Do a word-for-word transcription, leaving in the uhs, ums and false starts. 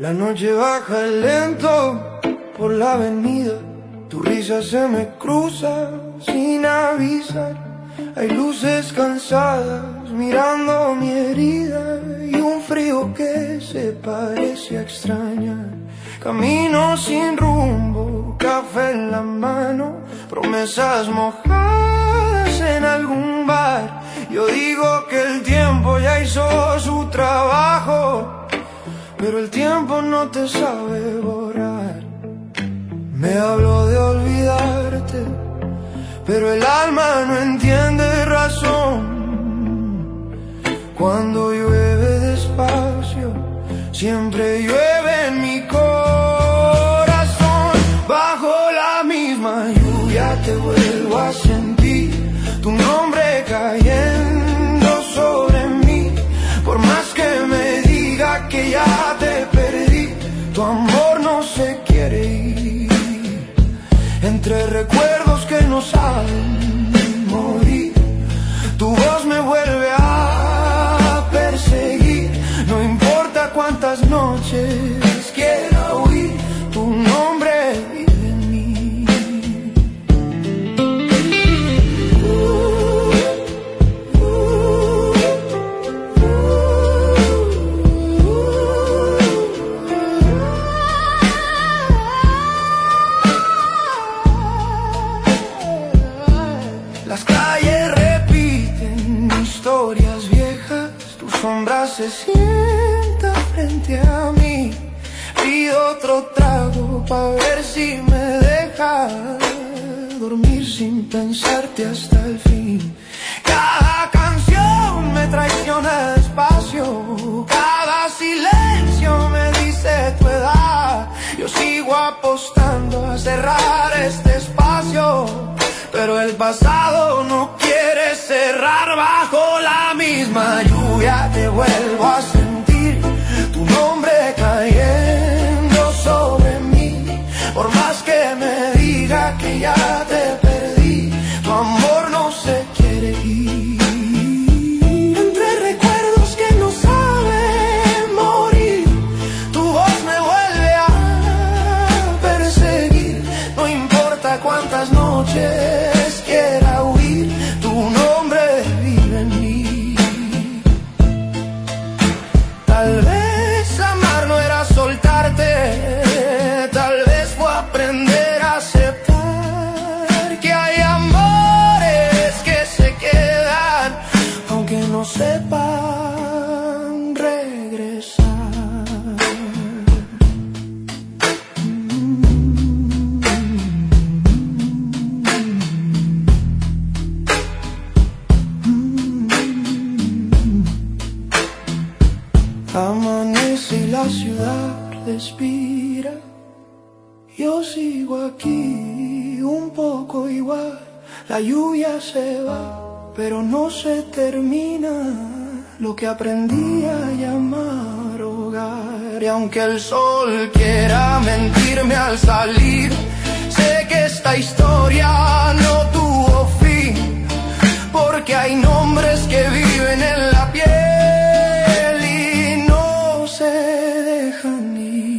La noche baja lento por la avenida, tu risa se me cruza sin avisar. Hay luces cansadas mirando mi herida y un frío que se parece a extrañar. Camino sin rumbo, café en la mano, promesas mojadas en algún bar. Yo digo que el tiempo ya hizo su trabajo, pero el tiempo no te sabe borrar. Me habló de olvidarte, pero el alma no entiende razón. Cuando llueve despacio, siempre llueve en mi corazón. Bajo la misma lluvia te vuelvo a sentir, tu nombre cayendo sobre mí. Por más que me diga que ya te perdí, tu amor no se quiere ir. Entre recuerdos que no saben morir, tu voz me vuelve a perseguir. No importa cuántas noches quiera huir, tu nombre vive en mí. Las calles repiten historias viejas, tu sombra se sienta frente a mí. Pido otro trago pa' ver si me deja dormir sin pensarte hasta el fin. Cada canción me traiciona despacio, cada silencio me dice tu edad. Yo sigo apostando a cerrar este espacio, pero el pasado no quiere cerrar. Bajo la misma lluvia te vuelvo a sentir, tu nombre cayendo sobre mí. Por más que me diga que ya te perdí, tu amor no se quiere ir. Entre recuerdos que no saben morir, tu voz me vuelve a perseguir. No importa cuántas noches quiera huir, tu nombre vive en mí. Tal vez amar no era soltarte, tal vez fue aprender a aceptar que hay amores que se quedan, aunque no sepan regresar. Amanece y la ciudad respira, yo sigo aquí un poco igual. La lluvia se va, pero no se termina lo que aprendí a llamar hogar. Y aunque el sol quiera mentirme al salir, sé que esta historia no tuvo fin, porque hay nombres que viven en la piel se dejan ir.